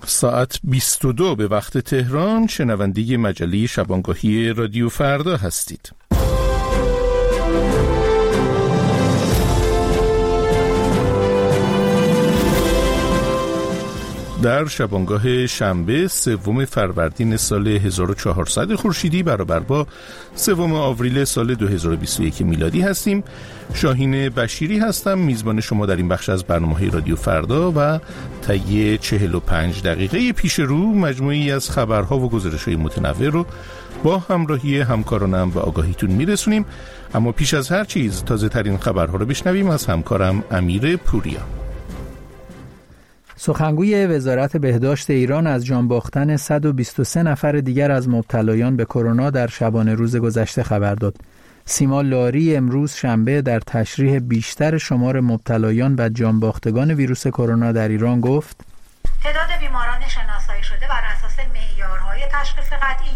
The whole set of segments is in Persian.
ساعت 22 به وقت تهران شنونده مجله شبانگاهی رادیو فردا هستید. در شبانگاه شنبه 3 فروردین سال 1400 خورشیدی برابر با 3 آوریل سال 2021 میلادی هستیم. شاهین بشیری هستم، میزبان شما در این بخش از برنامه رادیو فردا و طی 45 دقیقه پیش رو مجموعی از خبرها و گزارش‌های متنوع رو با همراهی همکارانم و آگاهیتون میرسونیم. اما پیش از هر چیز تازه ترین خبرها رو بشنویم از همکارم امیر پوریا. سخنگوی وزارت بهداشت ایران از جان باختن 123 نفر دیگر از مبتلایان به کرونا در شبانه روز گذشته خبر داد. سیما لاری امروز شنبه در تشریح بیشتر شمار مبتلایان و جان باختگان ویروس کرونا در ایران گفت: تعداد بیماران شناسایی شده بر اساس معیارهای تشخیص قطعی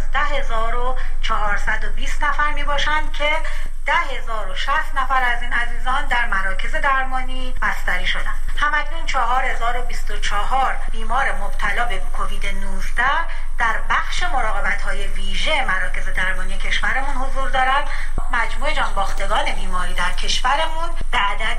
11420 نفر می باشند که 10060 نفر از این عزیزان در مراکز درمانی بستری شدند. همکنون 4024 بیمار مبتلا به کووید 19 در بخش مراقبت‌های ویژه مراکز درمانی کشورمون حضور دارند. مجموع جانباختگان بیماری در کشورمون به عدد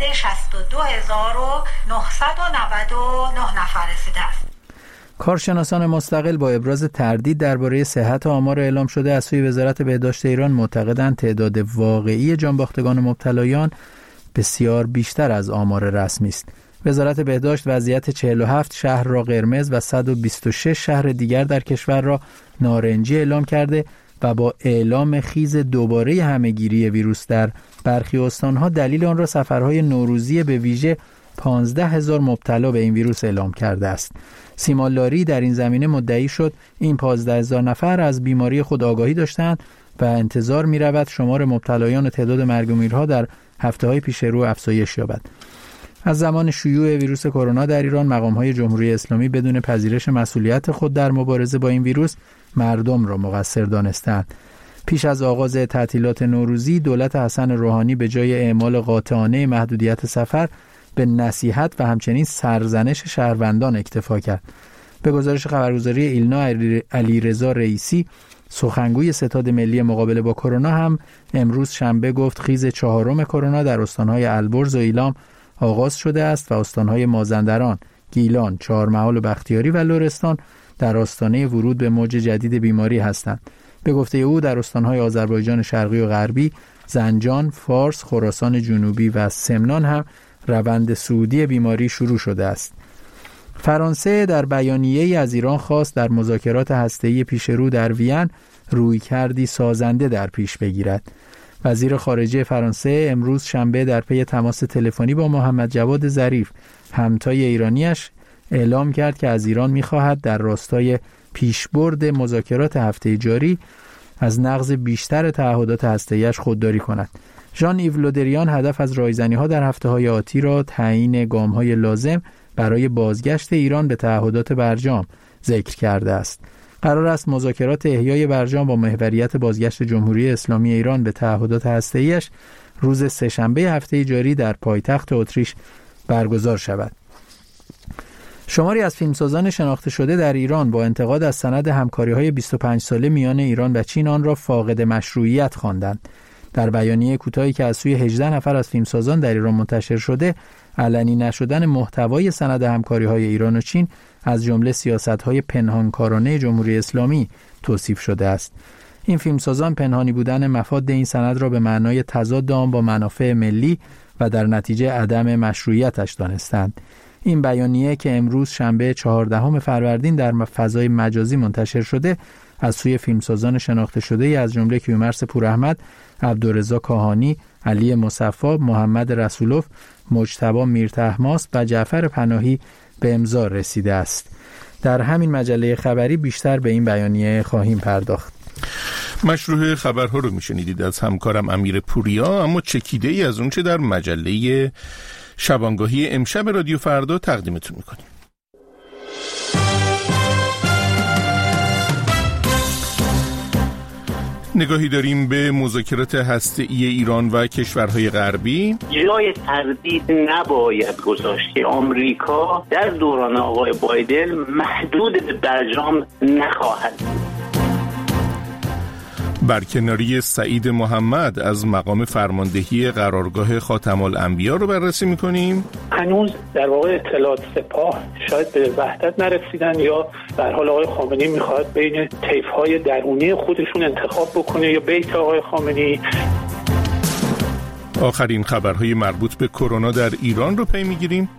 62999 نفر رسیده است. کارشناسان مستقل با ابراز تردید درباره صحت آمار اعلام شده از سوی وزارت بهداشت ایران معتقدند تعداد واقعی جانباختگان مبتلایان بسیار بیشتر از آمار رسمی است. وزارت بهداشت وضعیت 47 شهر را قرمز و 126 شهر دیگر در کشور را نارنجی اعلام کرده و با اعلام خیز دوباره همهگیری ویروس در برخی استانها دلیل آن را سفرهای نوروزی به ویژه 15,000 مبتلا به این ویروس اعلام کرده است. سیما لاری در این زمینه مدعی شد این 15,000 نفر از بیماری خود آگاهی داشتند و انتظار می رود شمار مبتلایان و تعداد مرگ و میرها در هفته‌های پیش رو افزایش یابد. از زمان شیوع ویروس کرونا در ایران مقام‌های جمهوری اسلامی بدون پذیرش مسئولیت خود در مبارزه با این ویروس مردم را مقصر دانستند. پیش از آغاز تعطیلات نوروزی دولت حسن روحانی به جای اعمال قاطعانه محدودیت سفر به نصیحت و همچنین سرزنش شهروندان اکتفا کرد. به گزارش خبرگزاری ایلنا، علیرضا رئیسی سخنگوی ستاد ملی مقابله با کرونا هم امروز شنبه گفت خیز 4 کرونا در استان‌های البرز و ایلام آغاز شده است و استان‌های مازندران، گیلان، چهارمحال و بختیاری و لرستان در آستانه ورود به موج جدید بیماری هستند. به گفته او در استان‌های آذربایجان شرقی و غربی، زنجان، فارس، خراسان جنوبی و سمنان هم روند صعودی بیماری شروع شده است. فرانسه در بیانیه‌ای از ایران خواست در مذاکرات هسته‌ای پیشرو در وین رویکردی سازنده در پیش بگیرد. وزیر خارجه فرانسه امروز شنبه در پی تماس تلفنی با محمد جواد ظریف همتای ایرانیش اعلام کرد که از ایران می‌خواهد در راستای پیشبرد مذاکرات هفته جاری از نقض بیشتر تعهدات هسته‌ایش خودداری کند. ژان ایو لودریان هدف از رایزنی‌ها در هفته‌های آتی را تعیین گام‌های لازم برای بازگشت ایران به تعهدات برجام ذکر کرده است. قرار است مذاکرات احیای برجام با محوریت بازگشت جمهوری اسلامی ایران به تعهدات هسته‌ایش روز سه‌شنبه هفته جاری در پایتخت اتریش برگزار شود. شماری از فیلمسازان شناخته شده در ایران با انتقاد از سند همکاری‌های 25 ساله میان ایران و چین آن را فاقد مشروعیت خواندند. در بیانیه کوتاهی که از سوی 18 نفر از فیلمسازان در ایران منتشر شده، علنی نشدن محتوای سند همکاری‌های ایران و چین از جمله سیاست‌های پنهانکارانه جمهوری اسلامی توصیف شده است. این فیلمسازان پنهانی بودن مفاد این سند را به معنای تضاد آن با منافع ملی و در نتیجه عدم مشروعیتش دانستند. این بیانیه که امروز شنبه 14 فروردین در فضای مجازی منتشر شده، از سوی فیلمسازان شناخته شده از جمله کیومرث پوراحمد، عبدالرضا کاهانی، علی مصفا، محمد رسولوف، مجتبی میرطهماسب و جعفر پناهی به امضا رسیده است. در همین مجله خبری بیشتر به این بیانیه خواهیم پرداخت. مشروع خبرها رو میشنیدید از همکارم امیر پوریا، اما چکیده ای از اون چه در مجله شبانگاهی امشب رادیو فردا تقدیمتون میکنیم. نگاهی داریم به مذاکرات هسته‌ای ایران و کشورهای غربی. جای تردید نباید گذاشت که آمریکا در دوران آقای بایدن محدود به برجام نخواهد. برکناری سعید محمد از مقام فرماندهی قرارگاه خاتم الانبیا رو بررسی می‌کنیم. هنوز در واقع اطلاعات سپاه شاید به وحدت نرسیدن یا در حال آقای خامنه‌ای می‌خواد بین طیف‌های درونی خودشون انتخاب بکنه یا بیت آقای خامنه‌ای. آخرین خبرهای مربوط به کرونا در ایران رو پی می‌گیریم.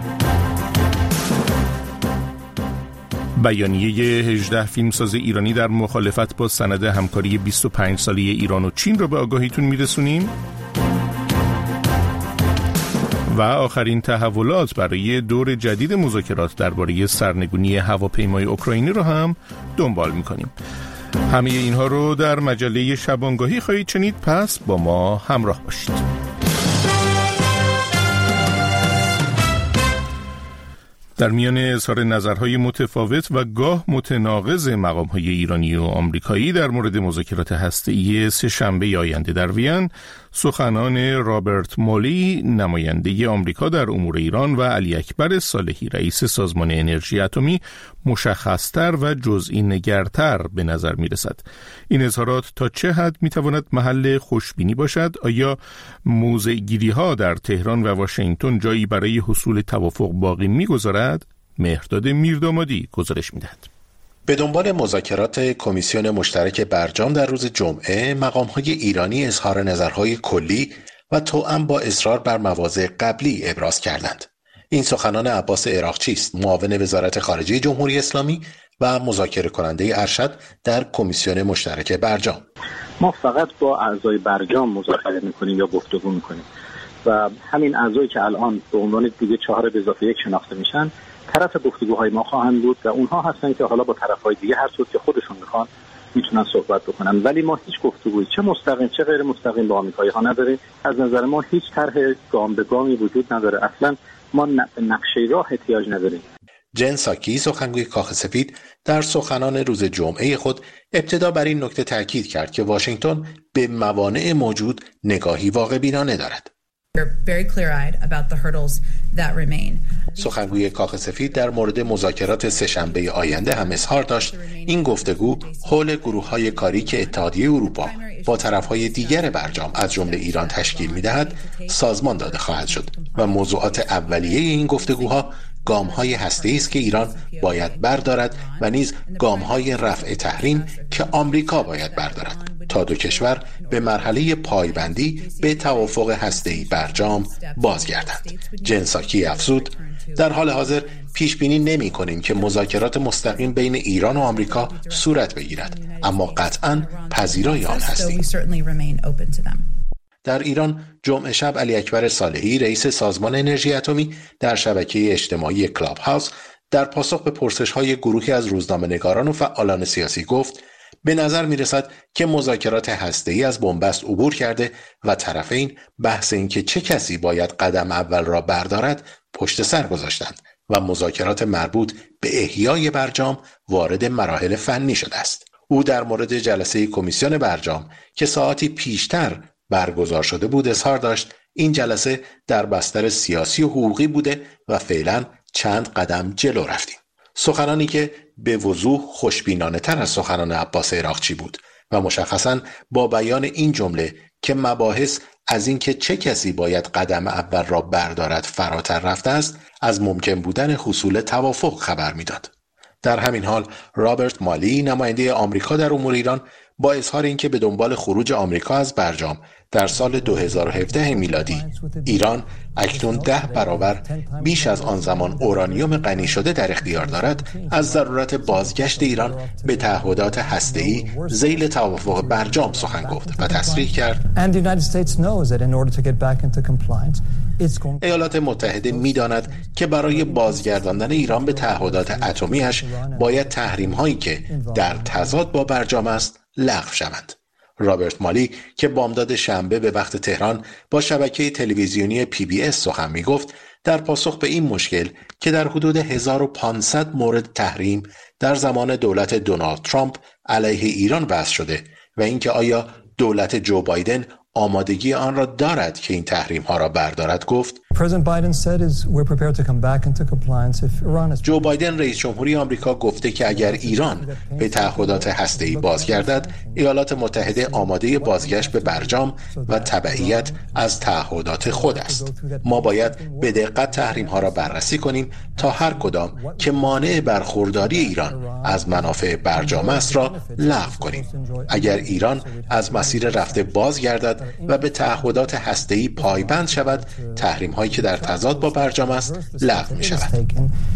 بیانیه 18 فیلمساز ایرانی در مخالفت با سند همکاری 25 ساله ایران و چین رو به آگاهیتون میرسونیم و آخرین تحولات برای دور جدید مذاکرات درباره سرنگونی هواپیمای اوکراینی رو هم دنبال میکنیم. همه اینها رو در مجله شبانگاهی خواهید شنید، پس با ما همراه باشید. در میان اظهار نظرهای متفاوت و گاه متناقض مقام‌های ایرانی و آمریکایی در مورد مذاکرات هسته‌ای سه‌شنبه آینده در وین، سخنان رابرت مولی نماینده آمریکا در امور ایران و علی اکبر صالحی رئیس سازمان انرژی اتمی مشخص‌تر و جزئی نگرتر به نظر می‌رسد. این اظهارات تا چه حد می‌تواند محل خوشبینی باشد؟ آیا موضع‌گیری‌ها در تهران و واشنگتن جایی برای حصول توافق باقی می‌گذارد؟ مهرداد میردامادی گزارش می‌دهد. به دنبال مذاکرات کمیسیون مشترک برجام در روز جمعه، مقام‌های ایرانی اظهار نظرهای کلی و توأم با اصرار بر مواضع قبلی ابراز کردند. این سخنان عباس عراقچی است، معاون وزارت خارجه جمهوری اسلامی و مذاکره کننده ارشد در کمیسیون مشترک برجام. ما فقط با اعضای برجام مذاکره می‌کنیم یا گفتگو می‌کنیم و همین اعضایی که الان به عنوان دیگه 4+1 شناخته میشن طرف گفتگوهای ما خواهند بود و اونها هستن که حالا با طرف‌های دیگه هر طور که خودشون میخوان میتونن صحبت بکنن، ولی ما هیچ گفتگویی چه مستقیم چه غیر مستقیم با آمریکایی‌ها نداریم. از نظر ما هیچ طرح گام به گامی وجود نداره، اصلا ما نقشه راه احتیاج نداریم. جن ساکی، سخنگوی کاخ سفید، در سخنان روز جمعه خود ابتدا بر این نکته تاکید کرد که واشنگتن به موانع موجود نگاهی واقع بینانه دارد. سخنگوی کاخ سفید در مورد مذاکرات سه‌شنبه آینده هم اظهار داشت این گفتگو حول گروه‌های کاری که اتحادیه اروپا با طرف‌های دیگر برجام از جمله ایران تشکیل می‌دهد سازمان داده خواهد شد و موضوعات اولیه این گفتگوها گام‌های هسته‌ای است که ایران باید بردارد و نیز گام‌های رفع تحریم که آمریکا باید بردارد تا دو کشور به مرحله پایبندی به توافق هسته‌ای برجام بازگردند. جن ساکی افزود: در حال حاضر پیش بینی نمی کنیم که مذاکرات مستقیم بین ایران و آمریکا صورت بگیرد، اما قطعاً پذیرای آن هستیم. در ایران جمعه شب علی اکبر صالحی رئیس سازمان انرژی اتمی در شبکه اجتماعی کلاب هاوس در پاسخ به پرسش‌های گروهی از روزنامه‌نگاران و فعالان سیاسی گفت: به نظر می رسد که مذاکرات هسته‌ای از بنبست عبور کرده و طرفین بحث این که چه کسی باید قدم اول را بردارد پشت سر گذاشتند و مذاکرات مربوط به احیای برجام وارد مراحل فنی شده است. او در مورد جلسه کمیسیون برجام که ساعتی پیشتر برگزار شده بود اظهار داشت این جلسه در بستر سیاسی و حقوقی بوده و فعلا چند قدم جلو رفتیم. سخنانی که به وضوح خوشبینانه تر از سخنان عباس عراقچی بود و مشخصاً با بیان این جمله که مباحث از اینکه چه کسی باید قدم اول را بردارد فراتر رفته است، از ممکن بودن حصول توافق خبر میداد. در همین حال رابرت مولی نماینده آمریکا در امور ایران با اظهار اینکه به دنبال خروج آمریکا از برجام در سال 2017 میلادی ایران اکنون 10 برابر بیش از آن زمان اورانیوم غنی شده در اختیار دارد، از ضرورت بازگشت ایران به تعهدات هسته‌ای ذیل توافق برجام سخن گفت و تصریح کرد ایالات متحده می‌داند که برای بازگرداندن ایران به تعهدات اتمی‌اش باید تحریم‌هایی که در تضاد با برجام است لغو شوند. رابرت مولی که بامداد شنبه به وقت تهران با شبکه تلویزیونی PBS سخن می‌گفت، در پاسخ به این مشکل که در حدود 1500 مورد تحریم در زمان دولت دونالد ترامپ علیه ایران وضع شده و اینکه آیا دولت جو بایدن آمادگی آن را دارد که این تحریم‌ها را بردارد گفت جو بایدن رئیس جمهوری آمریکا گفته که اگر ایران به تعهدات هسته‌ای بازگردد ایالات متحده آماده بازگشت به برجام و تبعیت از تعهدات خود است. ما باید به دقت تحریم‌ها را بررسی کنیم تا هر کدام که مانع برخورداری ایران از منافع برجام است را لغو کنیم. اگر ایران از مسیر رفته بازگردد و به تعهدات هسته‌ای پایبند شود، تحریم‌هایی که در تضاد با برجام است لغو می‌شود.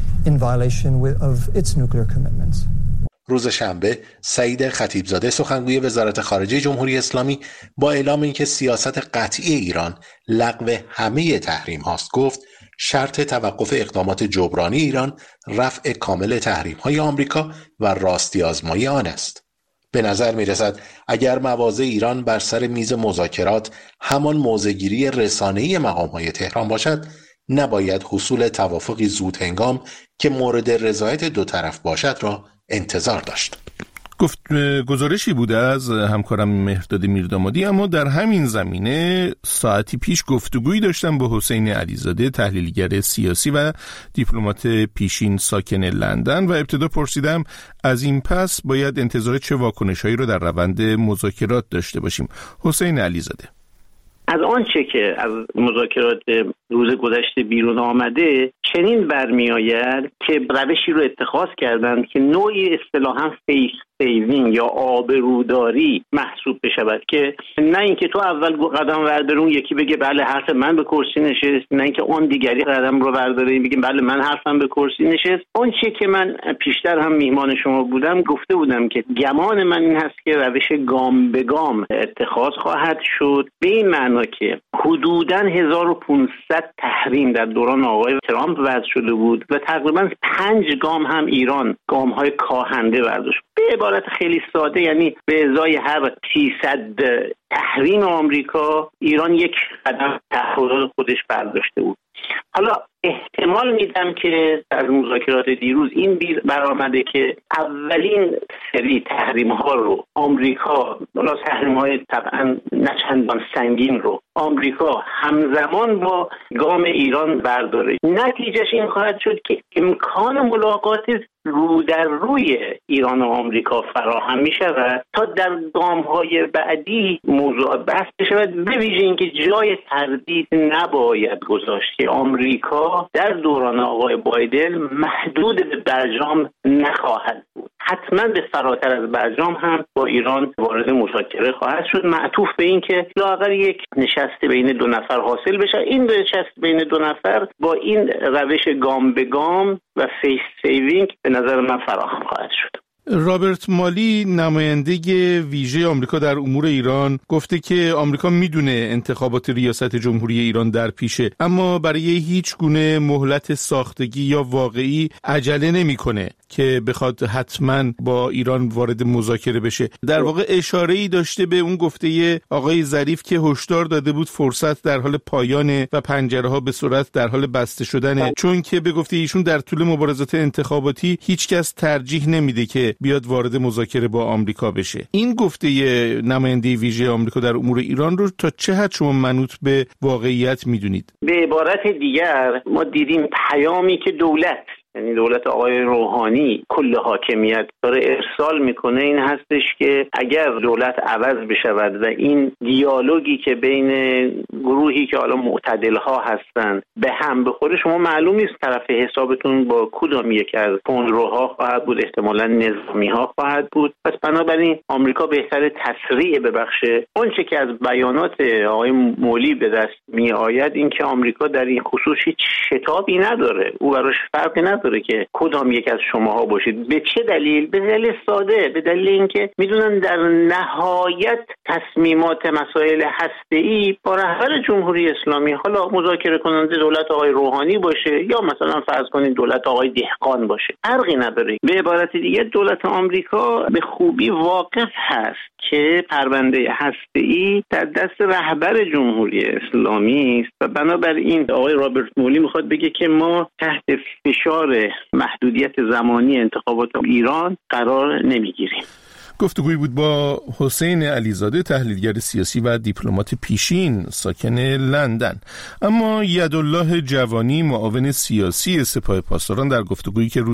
روز شنبه سعید خطیبزاده سخنگوی وزارت خارجه جمهوری اسلامی با اعلام اینکه سیاست قطعی ایران لغو همه تحریم هاست گفت شرط توقف اقدامات جبرانی ایران رفع کامل تحریم‌های آمریکا و راستی آزمایی آن است. به نظر می رسد اگر مواضع ایران بر سر میز مذاکرات همان موضع‌گیری رسانه‌ای مقام‌های تهران باشد، نباید حصول توافقی زود هنگام که مورد رضایت دو طرف باشد را انتظار داشت. گزارشی بوده از همکارم مهرداد میردامادی. اما در همین زمینه ساعتی پیش گفتگویی داشتم با حسین علیزاده، تحلیلگر سیاسی و دیپلمات پیشین ساکن لندن، و ابتدا پرسیدم از این پس باید انتظار چه واکنش‌هایی رو در روند مذاکرات داشته باشیم. حسین علیزاده: از آنچه که از مذاکرات روز گذشته بیرون آمده چنین برمی‌آید که روشی رو اتخاذ کردند که نوعی اصطلاحاً فیس سیوینگ یا آبروداری محسوب بشود، که نه اینکه تو اول قدم وردارون یکی بگه بله حرف من به کرسی نشست، نه اینکه اون دیگری قدم رو ورداره بگه بله من حرفم به کرسی نشست. اون چیزی که من پیشتر هم میهمان شما بودم گفته بودم که گمان من این هست که روش گام به گام اتخاذ خواهد شد، به این معنا که حدوداً 1500 تحریم در دوران آقای ترامپ وضع شده بود و تقریباً 5 گام هم ایران گام‌های کاهنده برداشت. به عبارت خیلی ساده، یعنی به ازای هر 300 تحریم آمریکا ایران یک قدم تعهدات خودش برداشته بود. حالا احتمال میدم که در مذاکرات دیروز این برآمده که اولین سری تحریم ها رو آمریکا، حالا تحریم های طبعا نه چندان سنگین رو آمریکا همزمان با گام ایران برداره. نتیجهش این خواهد شد که امکان ملاقات رو در روی ایران و آمریکا فراهم می شود تا در گام های بعدی موضوع بحث بشود، به ویژه اینکه جای تردید نباید گذاشت که آمریکا در دوران آقای بایدن محدود به برجام نخواهد بود. حتما به فراتر از برجام هم با ایران وارد مذاکره خواهد شد، معطوف به این که لااقل یک نشست بین دو نفر حاصل بشه. این نشست بین دو نفر با این روش گام به گام و فیس سیوینگ به نظر من فراهم خواهد شد. رابرت مالی، نماینده ویژه آمریکا در امور ایران، گفته که آمریکا میدونه انتخابات ریاست جمهوری ایران در پیشه، اما برای هیچ گونه مهلت ساختگی یا واقعی عجله نمیکنه که بخواد حتما با ایران وارد مذاکره بشه. در واقع اشاره‌ای داشته به اون گفته آقای ظریف که هشدار داده بود فرصت در حال پایانه و پنجره‌ها به سرعت در حال بسته شدنه، چون که به گفته ایشون در طول مبارزات انتخاباتی هیچکس ترجیح نمیده که بیاد وارد مذاکره با آمریکا بشه. این گفته نماینده ویژه آمریکا در امور ایران رو تا چه حد شما منوط به واقعیت میدونید؟ به عبارت دیگر ما دیدیم پیامی که یعنی دولت آقای روحانی کل حاکمیت داره ارسال میکنه این هستش که اگر دولت عوض بشود و این دیالوگی که بین گروهی که حالا معتدل ها هستن به هم بخوره، شما معلوم نیست طرف حسابتون با کدام یک از تندروها خواهد بود، احتمالاً نظامی ها خواهد بود. پس بنابراین آمریکا بهتره تسریع ببخشه. اون چه که از بیانات آقای مولی به دست می آید این که آمریکا در این خصوص هیچ شتابی نداره، او براش فرقی نداره که کدام یک از شماها باشید. به چه دلیل؟ به دلیل ساده، به دلیل اینکه میدونن در نهایت تصمیمات مسائل هسته‌ای با رهبر جمهوری اسلامی، حالا مذاکره کننده دولت آقای روحانی باشه یا مثلا فرض کنید دولت آقای دهقان باشه، فرقی نداره. به عبارت دیگه دولت آمریکا به خوبی واقف هست که پرونده هسته‌ای در دست رهبر جمهوری اسلامی است و بنابراین آقای رابرت مولی میخواد بگه که ما تحت فشار محدودیت زمانی انتخابات ایران قرار نمیگیریم. گفتگویی بود با حسین علیزاده، تحلیلگر سیاسی و دیپلمات پیشین ساکن لندن. اما یدالله جوانی، معاون سیاسی سپاه پاسداران، در گفتگویی که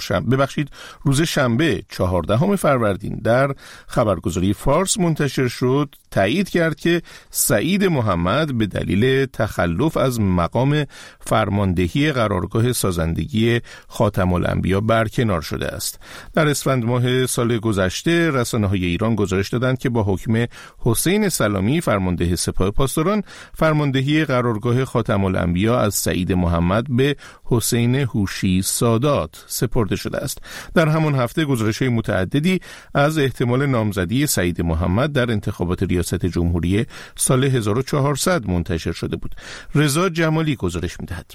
روز شنبه 14 فروردین در خبرگزاری فارس منتشر شد، تایید کرد که سعید محمد به دلیل تخلف از مقام فرماندهی قرارگاه سازندگی خاتم الانبیا برکنار شده است. در اسفند ماه سال گذشته رسانه‌های ایران گزارش دادند که با حکم حسین سلامی، فرمانده سپاه پاسداران، فرماندهی قرارگاه خاتم الانبیا از سعید محمد به حسین هوشی سادات سپرده شده است. در همان هفته گزارش‌های متعددی از احتمال نامزدی سعید محمد در انتخابات ریاست جمهوری سال 1400 منتشر شده بود. رضا جمالی گزارش می‌دهد.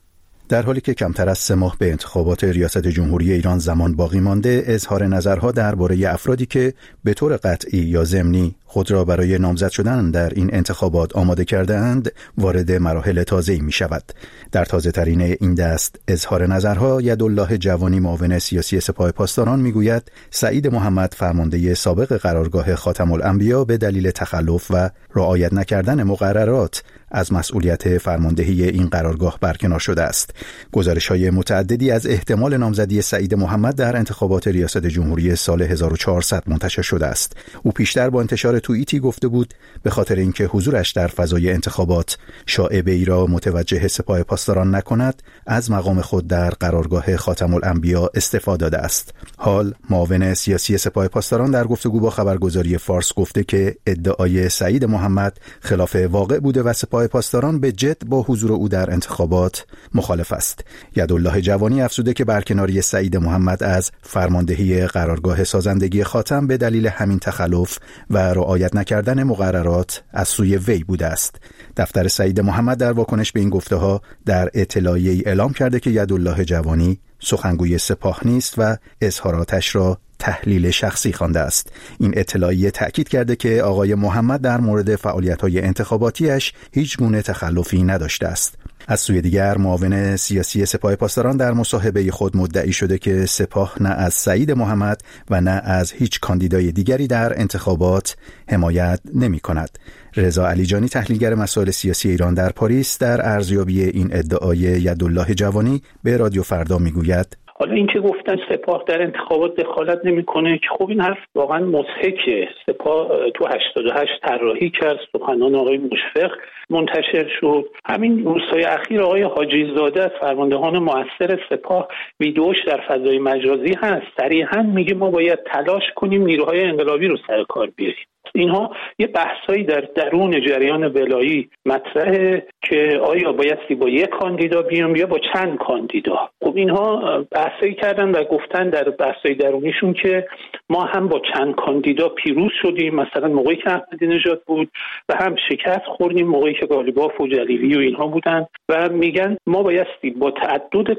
در حالی که کمتر از 3 ماه به انتخابات ریاست جمهوری ایران زمان باقی مانده، اظهار نظرها درباره افرادی که به طور قطعی یا ضمنی خود را برای نامزد شدن در این انتخابات آماده کرده اند وارد مراحل تازه‌ای می شود. در تازه ترین این دست اظهار نظرها، یدالله جوانی، معاون سیاسی سپاه پاسداران، می گوید سعید محمد، فرمانده سابق قرارگاه خاتم الانبیا، به دلیل تخلف و رعایت نکردن مقررات از مسئولیت فرماندهی این قرارگاه برکنار شده است. گزارش‌های متعددی از احتمال نامزدی سعید محمد در انتخابات ریاست جمهوری سال 1400 منتشر شده است. او پیشتر با انتشار توییتی گفته بود به خاطر اینکه حضورش در فضای انتخابات شایعه‌ای را متوجه سپاه پاسداران نکند، از مقام خود در قرارگاه خاتم الانبیا استعفا داده است. حال معاون سیاسی سپاه پاسداران در گفتگو با خبرگزاری فارس گفته که ادعای سعید محمد خلاف واقع بوده و سپاه پاسداران به جد با حضور او در انتخابات مخالف است. یدالله جوانی افزوده که برکناری سعید محمد از فرماندهی قرارگاه سازندگی خاتم به دلیل همین تخلف و رعایت نکردن مقررات از سوی وی بوده است. دفتر سعید محمد در واکنش به این گفته‌ها در اطلاعیه‌ای اعلام کرده که یدالله جوانی سخنگوی سپاه نیست و اظهاراتش را تحلیل شخصی خوانده است. این اطلاعیه تأکید کرده که آقای محمد در مورد فعالیت‌های انتخاباتیش هیچ گونه تخلفی نداشته است. از سوی دیگر معاون سیاسی سپاه پاسداران در مصاحبه خود مدعی شده که سپاه نه از سعید محمد و نه از هیچ کاندیدای دیگری در انتخابات حمایت نمی‌کند. رضا علیجانی، تحلیلگر مسائل سیاسی ایران در پاریس، در ارزیابی این ادعای یدالله جوانی به رادیو فردا میگوید: حالا این که گفتن سپاه در انتخابات دخالت نمیکنه که خب این حرف واقعا مضحکه. سپاه تو 88 طراحی کرد، سخنان آقای مشفق منتشر شد. همین روزهای اخیر آقای حاجی زاده از فرماندهان مؤثر سپاه ویدیوش در فضای مجازی هست، صریحا میگه ما باید تلاش کنیم نیروهای انقلابی رو سر کار بیاریم. اینها یه بحثایی در درون جریان ولایی مطرحه که آیا بایستی با یک کاندیدا بیام یا با چند کاندیدا. خب اینها بحثایی کردن و گفتن در بحثای درونیشون که ما هم با چند کاندیدا پیروز شدیم، مثلا موقعی که احمدی نژاد بود، و هم شکست خوردیم موقعی که قالیباف و جلیلی و اینها بودن، و میگن ما بایستی با تعدد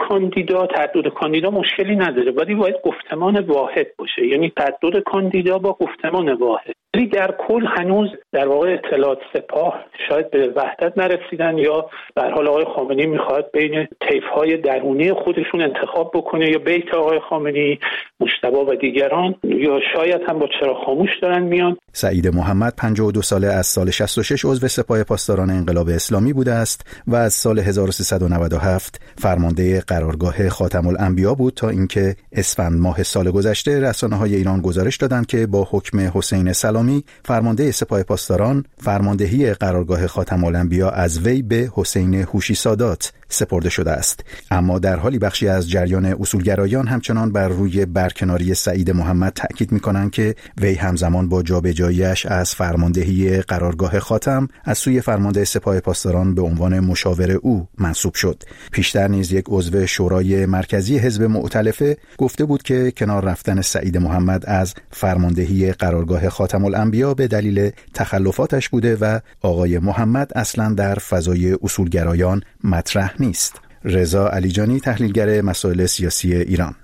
کاندیدا مشکلی نداره، ولی باید گفتمان واحد باشه، یعنی تعدد کاندیدا با گفتمان واحد. ولی در کل هنوز در واقع اطلاعات سپاه شاید به وحدت نرسیدن، یا به هر حال آقای خامنه‌ای میخواد بین طیف‌های درونی خودشون انتخاب بکنه، یا بیت آقای خامنه‌ای، مجتبی و دیگران، یا شاید هم با چرا خاموش دارن میان. سعید محمد 52 ساله از سال 66 عضو سپاه پاسداران انقلاب اسلامی بوده است و از سال 1397 فرمانده قرارگاه خاتم الانبیا بود تا اینکه اسفند ماه سال گذشته رسانه‌های ایران گزارش دادند که با حکم حسین سلامی، فرمانده سپاه پاسداران، فرماندهی قرارگاه خاتم الانبیا از وی به حسین هوشی سادات سپرده شده است. اما در حالی بخشی از جریان اصولگرایان همچنان بر روی برکناری سعید محمد تأکید می‌کنند که وی همزمان با جابجایی‌اش از فرماندهی قرارگاه خاتم از سوی فرمانده سپاه پاسداران به عنوان مشاور او منصوب شد. پیشتر نیز یک عضو شورای مرکزی حزب مؤتلفه گفته بود که کنار رفتن سعید محمد از فرماندهی قرارگاه خاتم الانبیا به دلیل تخلفاتش بوده و آقای محمد اصلاً در فضای اصولگرایان مطرح نیست. رضا علیجانی، تحلیلگر مسائل سیاسی ایران.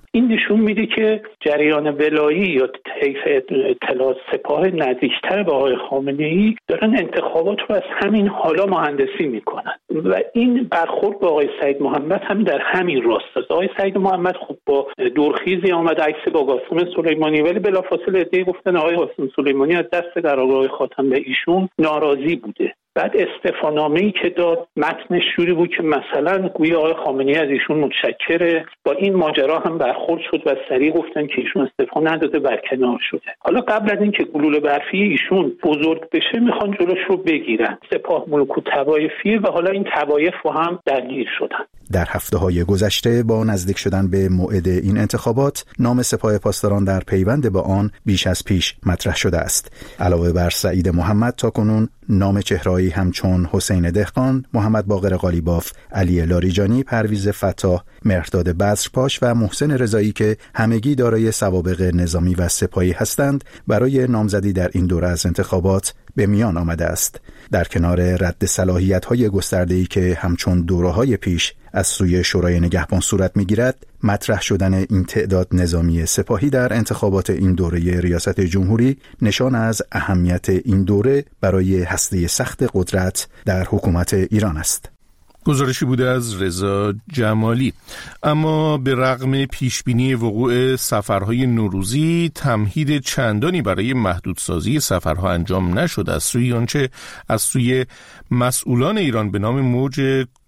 این نشون میده که جریان ولایی یا حیث اطلاعات سپاه نزدیکتر به آقای خامنه‌ای دارن انتخابات رو از همین حالا مهندسی میکنن و این برخورد با آقای سعید محمد هم در همین راست. آقای سعید محمد خب با دورخیزی آمد عکس با قاسم سلیمانی، ولی بلافاصله عده‌ای گفتن آقای قاسم سلیمانی از دست قرارگاه خاتم به ایشون ناراضی بوده. بعد استعفانامه‌ای که داد متنش جوری بود که مثلا گویا آقای خامنه‌ای از ایشون متشکره. با این ماجرا هم برخورد شد و سریع گفتن که ایشون استعفا نداده، برکنار شده. حالا قبل از اینکه گلوله برفی ایشون بزرگ بشه میخوان جلوش رو بگیرن. سپاه ملوک و طوایفیه و حالا این طوایف رو هم درگیر شدن. در هفته‌های گذشته با نزدیک شدن به موعد این انتخابات، نام سپاه پاسداران در پیوند با آن بیش از پیش مطرح شده است. علاوه بر سعید محمد تاکنون نام چهرهایی همچون حسین دهقان، محمد باقر قالیباف، علی لاریجانی، پرویز فتاح، مهرداد بذرپاش و محسن رضایی که همگی دارای سوابق نظامی و سپاهی هستند، برای نامزدی در این دوره از انتخابات به میان آمده است. در کنار رد صلاحیت‌های گسترده‌ای که همچون دوره‌های پیش از سوی شورای نگهبان صورت می‌گیرد، مطرح شدن این تعداد نظامی سپاهی در انتخابات این دوره ریاست جمهوری نشان از اهمیت این دوره برای هسته سخت قدرت در حکومت ایران است. گزارشی بوده از رضا جمالی. اما به رغم پیشبینی وقوع سفرهای نوروزی، تمهید چندانی برای محدودسازی سفرها انجام نشد. از سوی آنچه از سوی مسئولان ایران به نام موج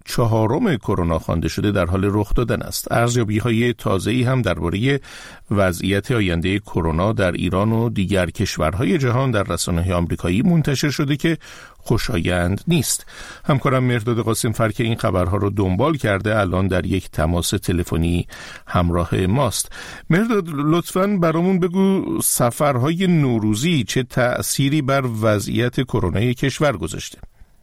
4 کرونا خوانده شده در حال رخ دادن است. ارزیابی‌های تازه‌ای هم درباره وضعیت آینده کرونا در ایران و دیگر کشورهای جهان در رسانه‌های آمریکایی منتشر شده که خوشایند نیست. همکارم مهرداد قاسمفر که این خبرها رو دنبال کرده الان در یک تماس تلفنی همراه ماست. مهرداد، لطفاً برامون بگو سفرهای نوروزی چه تأثیری بر وضعیت کرونای کشور گذاشته؟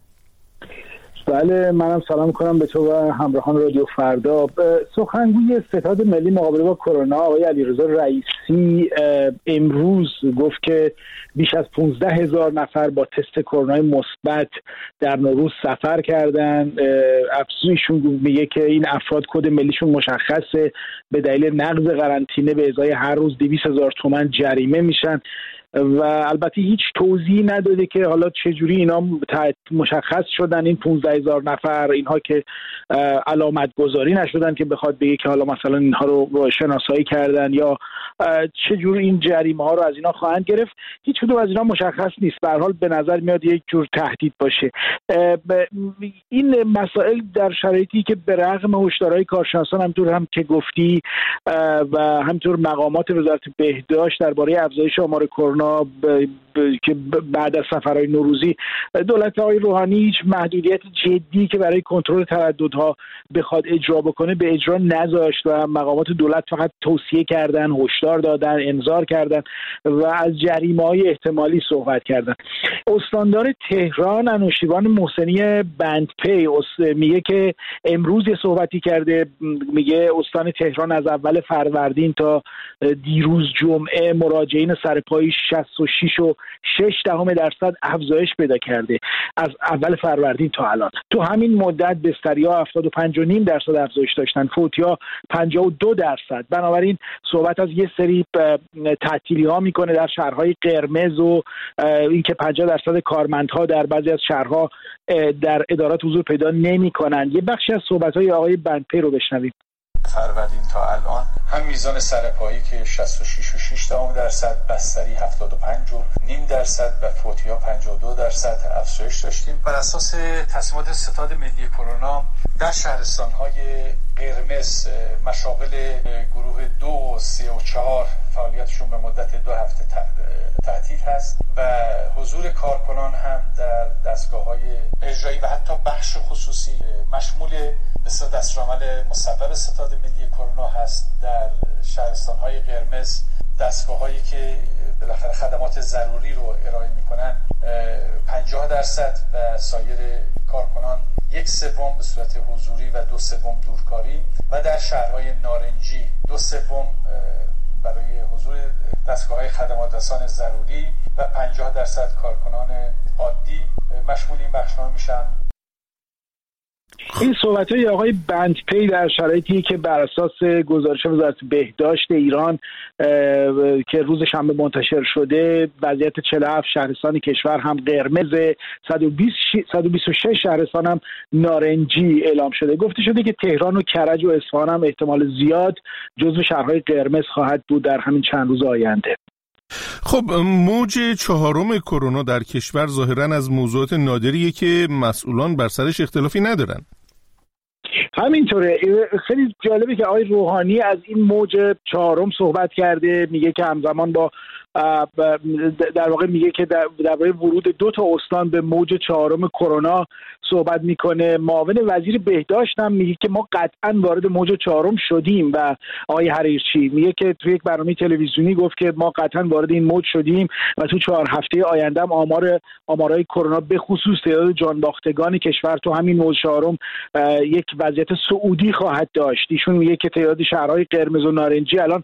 بله، منم سلام کنم به تو و همراهان رادیو فردا. سخنگوی ستاد ملی مقابله با کرونا آقای علیرضا رئیسی امروز گفت که بیش از 15,000 نفر با تست کرونا مثبت در نوروز سفر کردن. افزونشون میگه که این افراد کد ملیشون مشخصه، به دلیل نقض قرنطینه به ازای هر روز 200,000 تومان جریمه میشن و البته هیچ توضیحی نداده که حالا چجوری اینا مشخص شدن این 15,000 نفر، اینها که علامت گذاری نشدن که بخواد بگه که حالا مثلا اینها رو شناسایی کردن یا چجوری این جریمه ها رو از اینا خواهند گرفت. هیچ کدوم از اینا مشخص نیست. به هر حال به نظر میاد یک جور تهدید باشه. این مسائل در شرایطی که به رغم هشدارهای کارشناسان همونطور هم که گفتی و همینطور مقامات وزارت بهداشت درباره افزایش آمار کرونا که بعد از سفرهای نوروزی دولت آقای روحانی هیچ محدودیت جدی که برای کنترل ترددها بخواد اجرا بکنه به اجرا نذاشت و مقامات دولت فقط توصیه کردن، هشدار دادن، انذار کردن و از جریمه‌های احتمالی صحبت کردن. استاندار تهران انوشیروان محسنی بندپی میگه که امروز یه صحبتی کرده، میگه استان تهران از اول فروردین تا دیروز جمعه مراجعین سرپایی 66.6% افزایش پیدا کرده از اول فروردین تا الان. تو همین مدت بستری‌ها 75.5% افزایش داشتن، فوتی‌ها 52%. بنابراین صحبت از یه سری تعطیلی‌ها میکنه در شهرهای قرمز و اینکه 50% کارمندها در بعضی از شهرها در ادارات حضور پیدا نمی‌کنن. یه بخشی از صحبت‌های آقای بندپی رو بشنوید. فروردین تا الان هم میزان سرپایی که 66.6%، بستری 75.5% و فوتی‌ها 52% افزایش داشتیم. بر اساس تصمیمات ستاد ملی کرونا در شهرستان‌های قرمز مشاغل گروه 2 و 3 و 4 فعالیتشون به مدت 2 هفته تعطیل هست و حضور کارکنان هم در دستگاه‌های اجرایی و حتی بخش خصوصی مشمول دستورالعمل مصوب ستاد ملی کرونا هست. در شهرستان‌های قرمز دستگاه‌هایی که بالاخره خدمات ضروری رو ارائه می‌کنن 50% و سایر کارکنان 1/3 به صورت حضوری و 2/3 دورکاری و در شهرهای نارنجی 2/3 برای حضور دستگاه‌های خدمات رسان ضروری و 50% کارکنان عادی مشمول این بخش‌ها میشن. این صحبت‌های آقای بندپی در شرایطی که بر اساس گزارش وزارت بهداشت ایران که روز شنبه منتشر شده وضعیت 47 شهرستان کشور هم قرمز، 126 شهرستان هم نارنجی اعلام شده. گفته شده که تهران و کرج و اصفهان هم احتمال زیاد جزو شهرهای قرمز خواهد بود در همین چند روز آینده. خب موج 4 کرونا در کشور ظاهراً از موضوعات نادریه که مسئولان بر سرش اختلافی ندارن. همینطوره. خیلی جالبه که آقای روحانی از این موج 4 صحبت کرده، میگه که همزمان با در واقع میگه که درباره ورود 2 استان به موج 4 کرونا صحبت میکنه. معاون وزیر بهداشت هم میگه که ما قطعا وارد موج 4 شدیم و آقای حریرچی میگه که توی یک برنامه تلویزیونی گفت که ما قطعا وارد این موج شدیم و تو 4 هفته آینده هم آمارهای کرونا به خصوص تعداد جانباختگان کشور تو همین موج 4 یک وضعیت صعودی خواهد داشت. ایشون میگه که تعداد شهرهای قرمز و نارنجی الان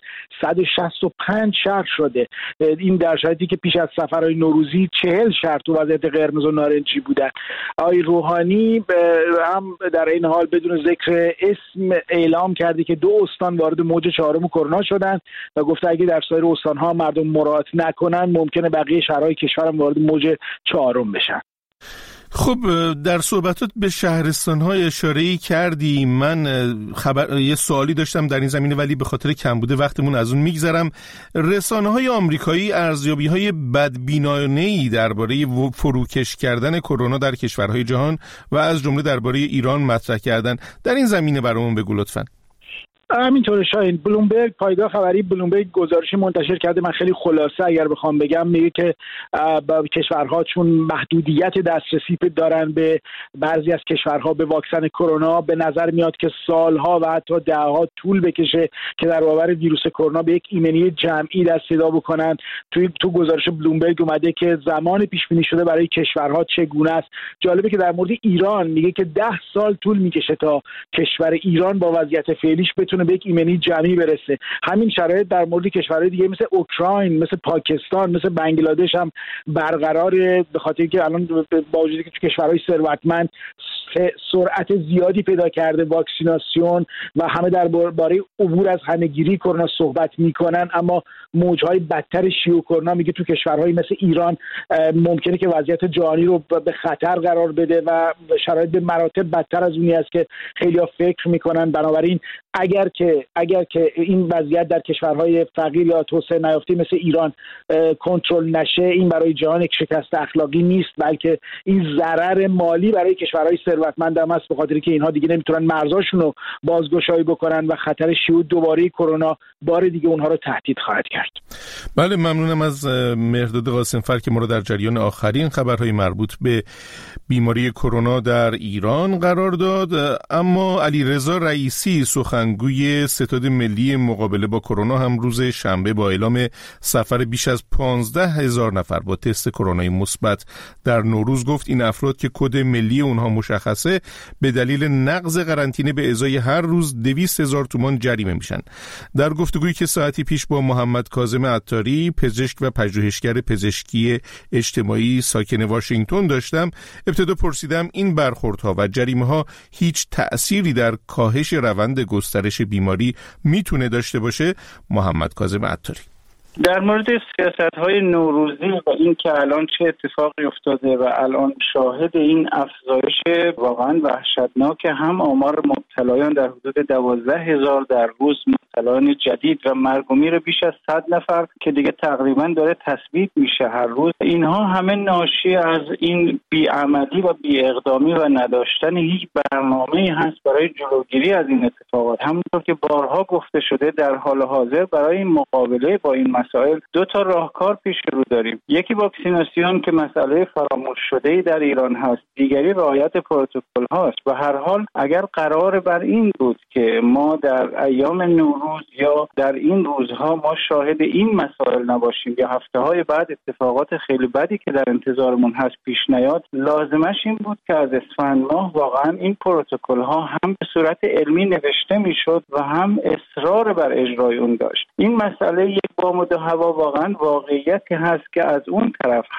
165 شهر شده. این در شرایطی که پیش از سفرهای نوروزی 40 شهر تو وضعیت قرمز و نارنجی بودن. آقای روحانی هم در این حال بدون ذکر اسم اعلام کرده که 2 استان وارد موج 4 کرونا شدن و گفته اگه در سایر استان‌ها مردم مراعات نکنن ممکنه بقیه شهرهای کشور هم وارد موج 4 بشن. خب در صحبتات به شهرستان‌های اشاره‌ای کردی. من یه سوالی داشتم در این زمینه ولی به خاطر کمبود وقتمون از اون میگذرم. رسانه‌های آمریکایی ارزیابی‌های بدبینانه‌ای درباره فروکش کردن کرونا در کشورهای جهان و از جمله درباره ایران مطرح کردن. در این زمینه برامون بگو لطفاً. همینطور شاهین. بلومبرگ، پایگاه خبری بلومبرگ گزارشی منتشر کرده. من خیلی خلاصه اگر بخوام بگم میگه که کشورها چون محدودیت دسترسی دارن به بعضی از کشورها به واکسن کرونا، به نظر میاد که سالها و حتی دهها طول بکشه که در برابر ویروس کرونا به یک ایمنی جمعی دست پیدا بکنن. تو گزارش بلومبرگ اومده که زمان پیش بینی شده برای کشورها چگونه است. جالبه که در مورد ایران میگه که 10 سال طول میکشه تا کشور ایران با وضعیت فعلیش بتونه به یک ایمنی جمعی برسه. همین شرایط در مورد کشورهای دیگه مثل اوکراین، مثل پاکستان، مثل بنگلادش هم برقراره، به خاطر اینکه الان با وجودی که کشورهای ثروتمند سرعت زیادی پیدا کرده واکسیناسیون و همه درباره عبور از همه‌گیری کرونا صحبت میکنن، اما موجهای بدتر شیوع کرونا میگه تو کشورهای مثل ایران ممکنه که وضعیت جهانی رو به خطر قرار بده و شرایط به مراتب بدتر از اونی است که خیلی‌ها فکر میکنن. بنابراین اگر که این وضعیت در کشورهای فقیر یا توسعه نیافته مثل ایران کنترل نشه، این برای جهان یک شکست اخلاقی نیست، بلکه این ضرر مالی برای کشورهای ثروتمند هم است، به خاطر که اینها دیگه نمیتونن مرزاشون رو بازگشایی بکنن و خطر شیوع دوباره کرونا بار دیگه اونها رو تهدید خواهد کرد. بله، ممنونم از مهرداد قاسمفر که ما رو در جریان آخرین خبرهای مربوط به بیماری کرونا در ایران قرار داد. اما علیرضا رئیسی سخنگوی ستاد ملی مقابله با کرونا هم روز شنبه با اعلام سفر بیش از 15,000 نفر با تست کرونایی مثبت در نوروز گفت این افراد که کد ملی اونها مشخصه به دلیل نقض قرنطینه به ازای هر روز 200,000 تومان جریمه میشن. در گفتگویی که ساعتی پیش با محمد کاظم عطاری، پزشک و پژوهشگر پزشکی اجتماعی ساکن واشنگتن داشتم، ابتدا پرسیدم این برخوردها و جریمه‌ها هیچ تأثیری در کاهش روند گسترش بیماری میتونه داشته باشه؟ محمد کاظم عطاری: در مورد سیاست‌های نوروزی و این که الان چه اتفاقی افتاده و الان شاهد این افزایش واقعا وحشتناک هم آمار مبتلایان در حدود 12,000 در روز، مبتلایان جدید و مرگ و میر بیش از 100 نفر که دیگه تقریبا داره تثبیت میشه هر روز، اینها همه ناشی از این بی‌عملی و بی‌اقدامی و نداشتن هیچ برنامه‌ای هست برای جلوگیری از این اتفاقات. همونطور که بارها گفته شده در حال حاضر برای مقابله با این مسائل 2 راهکار پیش رو داریم. یکی واکسیناسیون که مسئله فراموش شده‌ای در ایران هست، دیگری رعایت پروتکل هاست. و هر حال اگر قرار بر این بود که ما در ایام نوروز یا در این روزها ما شاهد این مسائل نباشیم یا هفته‌های بعد اتفاقات خیلی بدی که در انتظارمون هست پیش نیاد، لازمش این بود که از اسفند ماه واقعا این پروتکل ها هم به صورت علمی نوشته میشد و هم اصرار بر اجرای اون داشت. این مسئله یک بام و دو هوا واقعا واقعیتی هست که از اون طرف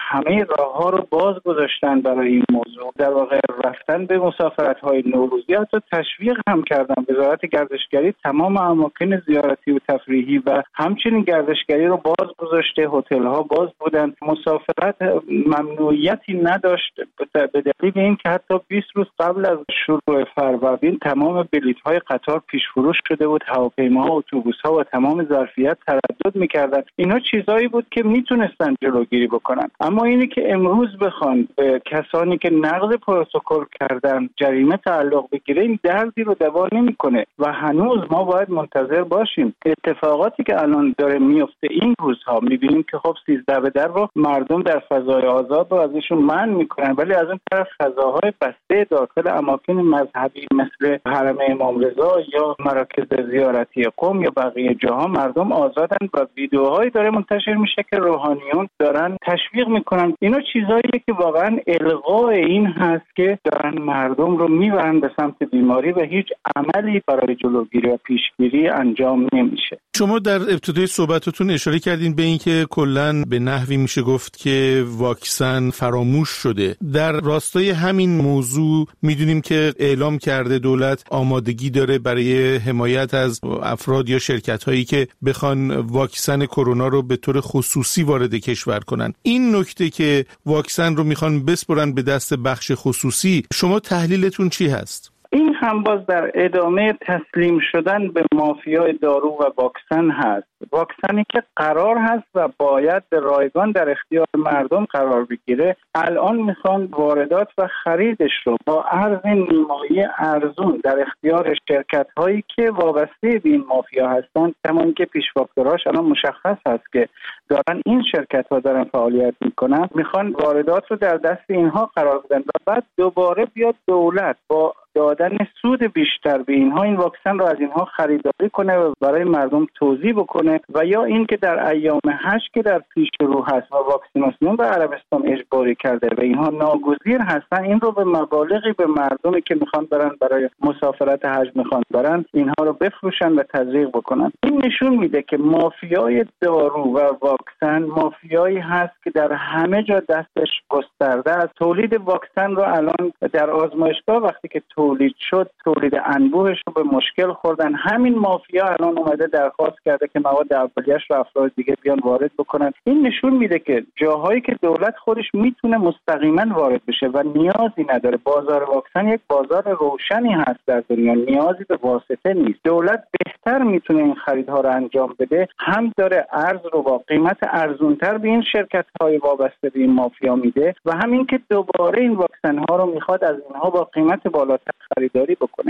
همه راه‌ها رو باز گذاشتن برای این موضوع. در واقع رفتن به مسافرت‌های نوروزی، حتی تشویق هم کردن. وزارت گردشگری تمام اماکن زیارتی و تفریحی و همچنین گردشگری رو باز گذاشته، هتل‌ها باز بودن، مسافرت ممنوعیتی نداشت، به دلیل اینکه حتی 20 روز قبل از شروع فروردین تمام بلیط‌های قطار پیش فروش شده بود، هواپیماها، اتوبوس‌ها و تمام ظرفیت تردد می‌کردن. اینا چیزایی بود که میتونستن جلوگیری بکنن. اما اینی که امروز بخوان به کسانی که نقض پروتکل کردن جریمه تعلق بگیره، این دردی رو دوا نمی‌کنه و هنوز ما باید منتظر باشیم. اتفاقاتی که الان داره میفته این روزها می‌بینیم که خب 13 به در رو مردم در فضای آزاد رو ازشون منع می‌کنن، ولی از اون طرف فضاهای بسته داخل اماکن مذهبی مثل حرم امام رضا یا مراکز زیارتی قم یا بقیه جاها مردم آزادن و ویدیوهایی داره منتشر میشه که روحانیون دارن تشویق میکنن. اینا چیزاییه که واقعا الغای این هست که دارن مردم رو میبرن به سمت بیماری و هیچ عملی برای جلوگیری و پیشگیری انجام نمیشه. شما در ابتدای صحبتتون اشاره کردین به این که کلاً به نحوی میشه گفت که واکسن فراموش شده. در راستای همین موضوع میدونیم که اعلام کرده دولت آمادگی داره برای حمایت از افراد یا شرکت‌هایی که بخوان واکسن کرونا رو به طور خصوصی وارد کشور کنن. این نکته که واکسن رو میخوان بسپرن به دست بخش خصوصی، شما تحلیلتون چی هست؟ این هم باز در ادامه تسلیم شدن به مافیای دارو و واکسن هست. واکسنی که قرار هست و باید به رایگان در اختیار مردم قرار بگیره، الان میخوان واردات و خریدش رو با ارز نیمایی ارزون در اختیار شرکت هایی که وابسته به این مافیا هستن، کما که پیش فاکتوراش الان مشخص هست که دارن این شرکت ها دارن فعالیت میکنن، میخوان واردات رو در دست اینها قرار بدن و بعد دوباره بیاد دولت با دادن سود بیشتر به اینها این واکسن رو از اینها خریداری کنه و برای مردم توزیع بکنه، و یا این که در ایام حج که در پیش رو هست و واکسیناسیون به عربستان اجباری کرده و اینها ناگزیر هستن، این رو به مبالغی به مردمی که میخوان برن برای مسافرت حج میخوان برن اینها رو بفروشن و تزریق بکنن. این نشون میده که مافیای دارو و واکسن مافیایی هست که در همه جا دستش گسترده است. تولید واکسن رو الان در آزمایشگاه وقتی که تولید شد، تولید انبوهش رو به مشکل خوردن. همین مافیا الان اومده درخواست کرده که مواد اولیه‌اش رو افراد دیگه بیان وارد بکنن. این نشون میده که جاهایی که دولت خودش میتونه مستقیما وارد بشه و نیازی نداره، بازار واکسن یک بازار روشنی هست در دنیا، نیازی به واسطه نیست. دولت بهتر میتونه این خریدها رو انجام بده، هم داره ارز رو با قیمت ارزونتر به این شرکت‌های وابسته به این مافیا میده و همین که دوباره این واکسن‌ها رو میخواد از اینها با قیمت بالاتر خریداری بکنه.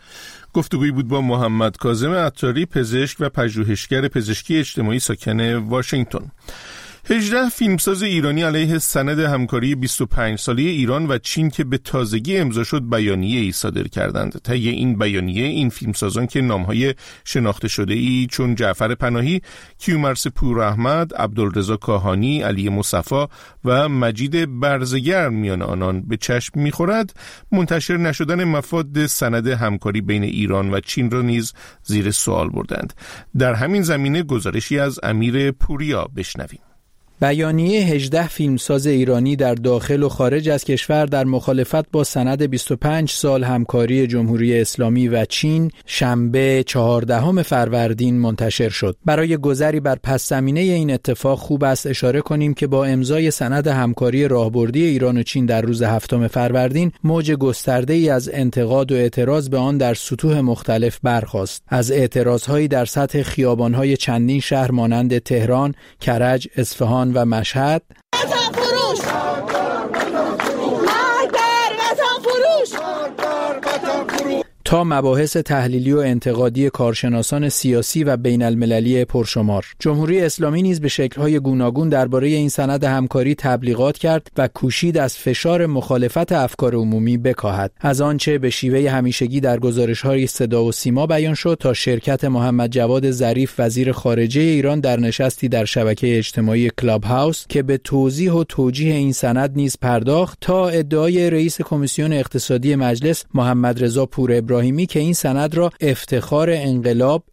گفتگویی بود با محمد کاظم عطاری، پزشک و پژوهشگر پزشکی اجتماعی ساکن واشنگتن. 18 فیلمساز ایرانی علیه سند همکاری 25 ساله ایران و چین که به تازگی امضا شد بیانیه‌ای صادر کردند. طی این بیانیه این فیلمسازان که نام‌های شناخته شده‌ای چون جعفر پناهی، کیومرث پوراحمد، عبدالرضا کاهانی، علی مصطفی و مجید برزگر میان آنان به چشم می‌خورد، منتشر نشدن مفاد سند همکاری بین ایران و چین را نیز زیر سوال بردند. در همین زمینه گزارشی از امیر پوریا بشنویم. بیانیه 18 فیلمساز ایرانی در داخل و خارج از کشور در مخالفت با سند 25 سال همکاری جمهوری اسلامی و چین شنبه 14 فروردین منتشر شد. برای گذری بر پس زمینه این اتفاق خوب است اشاره کنیم که با امضای سند همکاری راهبردی ایران و چین در روز 7 فروردین موج گسترده‌ای از انتقاد و اعتراض به آن در سطوح مختلف برخاست. از اعتراضهایی در سطح خیابان‌های چندین شهر مانند تهران، کرج، اصفهان و مشهد تا مباحث تحلیلی و انتقادی کارشناسان سیاسی و بین المللی پرشمار. جمهوری اسلامی نیز به شکل‌های گوناگون درباره این سند همکاری تبلیغات کرد و کوشید از فشار مخالفت افکار عمومی بکاهد. از آنچه به شیوه همیشگی در گزارش‌های صدا و سیما بیان شد تا شرکت محمد جواد ظریف وزیر خارجه ایران در نشستی در شبکه اجتماعی کلاب هاوس که به توضیح و توجیه این سند نیز پرداخت، تا ادعای رئیس کمیسیون اقتصادی مجلس محمد رضا پور ابراهیمی که این سند را افتخار انقلاب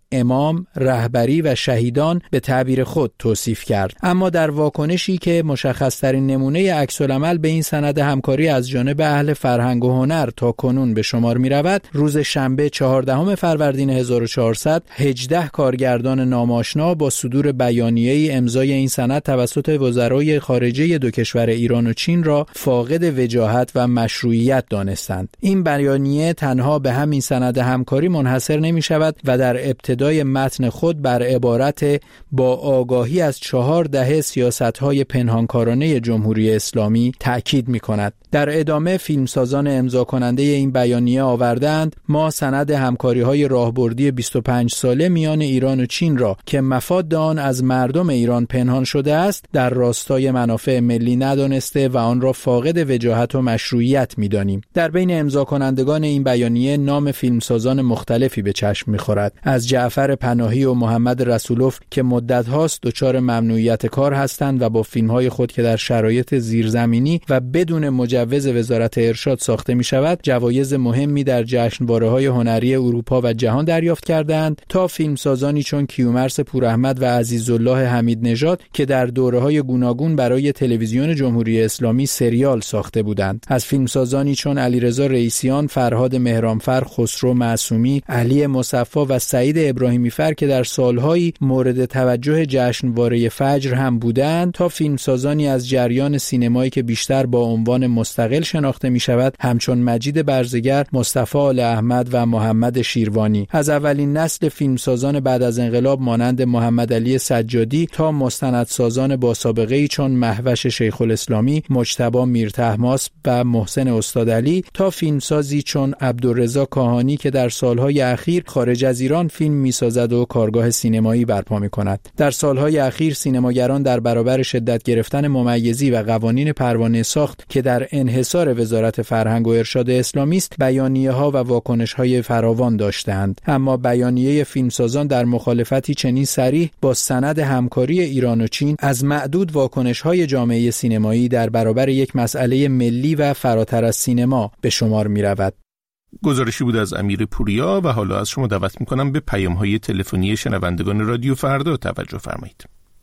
امام، رهبری و شهیدان به تعبیر خود توصیف کرد. اما در واکنشی که مشخص‌ترین نمونه عکس‌العمل به این سند همکاری از جانب اهل فرهنگ و هنر تا کنون به شمار می‌رود، روز شنبه 14 فروردین 1400 18 کارگردان ناماشنا با صدور بیانیه‌ای امضای این سند توسط وزرای خارجه دو کشور ایران و چین را فاقد وجاهت و مشروعیت دانستند. این بیانیه تنها به همین سند همکاری منحصر نمی‌شود و در ابتدای متن خود بر عبارت با آگاهی از 4 دهه سیاست‌های پنهانکارانه جمهوری اسلامی تأکید می‌کند. در ادامه فیلمسازان امضا کننده این بیانیه آوردند ما سند همکاری‌های راهبردی 25 ساله میان ایران و چین را که مفاد آن از مردم ایران پنهان شده است در راستای منافع ملی ندانسته و آن را فاقد وجاهت و مشروعیت می‌دانیم. در بین امضا کنندگان این بیانیه نام فیلمسازان مختلفی به چشم می‌خورد. از جعفر پناهی و محمد رسولوف که مدت هاست دچار ممنوعیت کار هستند و با فیلم‌های خود که در شرایط زیرزمینی و بدون مجوز وزارت ارشاد ساخته می‌شود، جوایز مهمی در جشنواره‌های هنری اروپا و جهان دریافت کردند، تا فیلمسازانی چون کیومرث پوراحمد و عزیزالله حمیدنژاد که در دوره‌های گوناگون برای تلویزیون جمهوری اسلامی سریال ساخته بودند. از فیلمسازانی چون علیرضا رئیسیان، فرهاد مهرانفر، خسرو معصومی، علی مصفی و سعید ابراهیمی‌فر که در سال‌هایی مورد توجه جشنواره فجر هم بودند، تا فیلمسازانی از جریان سینمایی که بیشتر با عنوان مستقل شناخته می‌شود همچون مجید برزگر، مصطفی آل احمد و محمد شیروانی. از اولین نسل فیلمسازان بعد از انقلاب مانند محمد علی سجادی تا مستندسازان با سابقه‌ای چون مهوش شیخ الاسلامی، مجتبی میرطهماسب و محسن استادعلی، تا فیلمسازی چون عبدالرضا کاهانی که در سالهای اخیر خارج از ایران فیلم می‌سازد و کارگاه سینمایی برپا می‌کند. در سالهای اخیر سینماگران در برابر شدت گرفتن ممیزی و قوانین پروانه ساخت که در انحصار وزارت فرهنگ و ارشاد اسلامی است، بیانیه‌ها و واکنش‌های فراوان داشتند. اما بیانیه فیلمسازان در مخالفتی چنین صریح با سند همکاری ایران و چین از معدود واکنش‌های جامعه سینمایی در برابر یک مسئله ملی و فراتر از سینما به شمار می‌رود. گزارشی بود از امیر پوریا و حالا از شما دعوت می‌کنم به پیام‌های تلفنی شنوندگان رادیو فردا توجه فرمایید.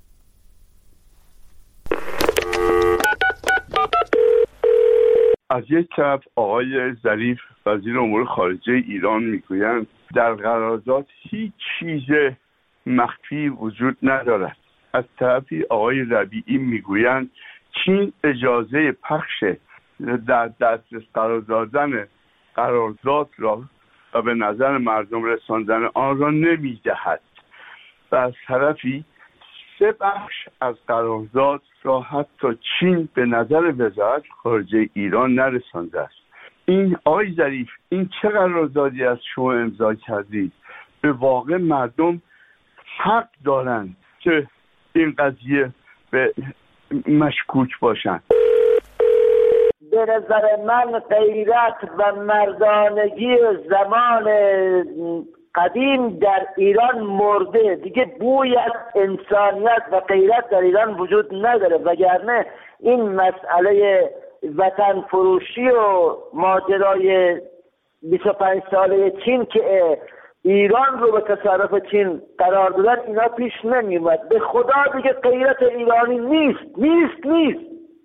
از یک طرف آقای ظریف وزیر امور خارجه ایران میگویند در قرارداد هیچ چیز مخفی وجود ندارد. از طرفی آقای ربیعی میگویند چین اجازه پخش در دسترس قرار دادن قرارداد را و به نظر مردم رساندن آن را نمیدهد. و از طرفی 3 بخش از قرارداد را حتی چین به نظر وزارت خارجه ایران نرسانده است. این آقای ظریف، این چه قراردادی از شما امضا کردید؟ به واقع مردم حق دارند که این قضیه به مشکوک باشند. به نظر من غیرت و مردانگی زمان قدیم در ایران مرده، دیگه بوی از انسانیت و غیرت در ایران وجود نداره، وگرنه این مسئله وطن فروشی و ماجرای 25 ساله چین که ایران رو به تصرف چین قرار دادن اینا پیش نمیومد. به خدا دیگه غیرت ایرانی نیست.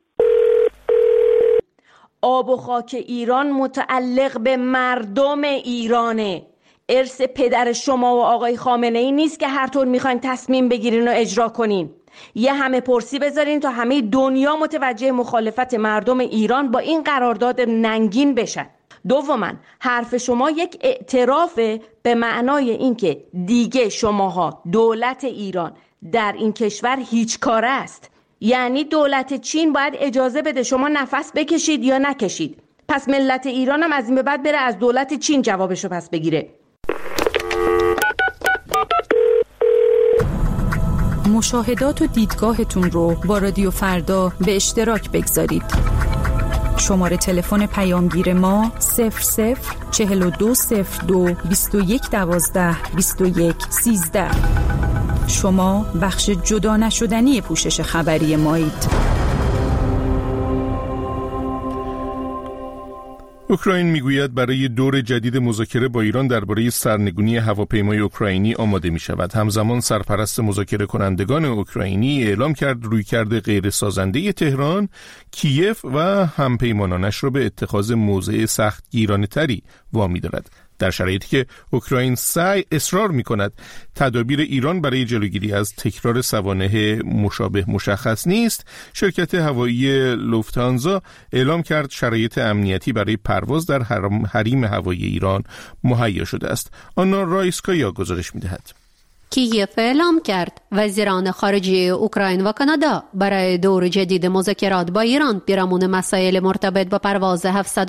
آب و خاک ایران متعلق به مردم ایرانه. ارث پدر شما و آقای خامنه ای نیست که هر طور میخواین تصمیم بگیرین و اجرا کنین. یه همه پرسی بذارین تا همه دنیا متوجه مخالفت مردم ایران با این قرارداد ننگین بشن. دوما حرف شما یک اعترافه به معنای اینکه دیگه شماها دولت ایران در این کشور هیچ کاره است. یعنی دولت چین باید اجازه بده شما نفس بکشید یا نکشید. پس ملت ایران هم از این به بعد بره از دولت چین جوابشو پس بگیره. مشاهدات و دیدگاهتون رو با رادیو فردا به اشتراک بگذارید. شماره تلفن پیامگیر ما 004202 2112 2113. شما بخش جدا نشدنی پوشش خبری مایید. اوکراین میگوید برای دور جدید مذاکره با ایران درباره سرنگونی هواپیمای اوکراینی آماده می شود. همزمان سرپرست مذاکره کنندگان اوکراینی اعلام کرد رویکرد غیر سازنده تهران، کیف و همپیمانانش را به اتخاذ موضع سختگیرانه تری وامی دارد. در شرایطی که اوکراین اصرار می کند تدابیر ایران برای جلوگیری از تکرار سوانح مشابه مشخص نیست، شرکت هوایی لوفتانزا اعلام کرد شرایط امنیتی برای پرواز در حریم هوایی ایران مهیا شده است. آنا رایسکایا گزارش می دهد. کیف اعلام کرد وزیران خارجه اوکراین و کانادا برای دور جدید مذاکرات با ایران پیرامون مسائل مرتبط با پرواز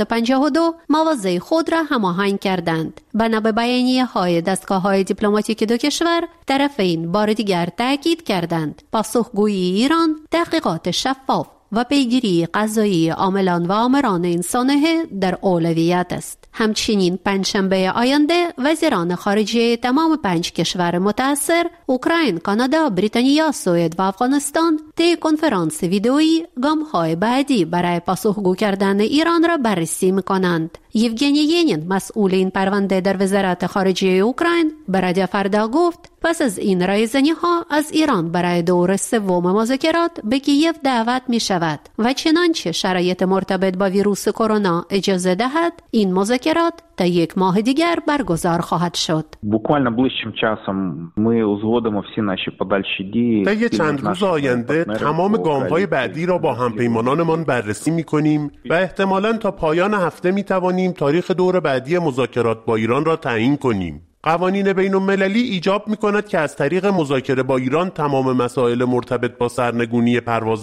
752 مواضع خود را هماهنگ کردند. بنا به بیانیه‌های دستگاه‌های دیپلماتیک دو کشور، طرفین بار دیگر تاکید کردند پاسخگویی ایران، تحقیقات شفاف و پیگیری قضایی عاملان و آمران این سانحه در اولویت است. همچنین پنجشنبه آینده وزیران خارجه تمام 5 کشور متأثر اوکراین، کانادا، بریتانیا، سوئد و افغانستان طی کنفرانس ویدئویی گام‌های بعدی برای پاسخگو کردن ایران را بررسی می‌کنند. یوگنی ینین مسئول این پرونده در وزارت خارجه اوکراین به رادیو فردا گفت پس از این رایزنی‌ها از ایران برای دور سوم مذاکرات به کیف دعوت می‌شود و چنانچه شرایط مرتبط با ویروس کرونا اجازه دهد این مذاکرات تا 1 ماه دیگر برگزار خواهد شد. буквально ближчим часом ми узгодимо всі наші подальші дії. طی چند روز آینده تمام گام‌های بعدی را با همپیمانانمان بررسی می‌کنیم و احتمالاً تا پایان هفته می‌توانیم تاریخ دور بعدی مذاکرات با ایران را تعیین کنیم. قوانین بین‌المللی ایجاب می‌کند که از طریق مذاکره با ایران تمام مسائل مرتبط با سرنگونی پرواز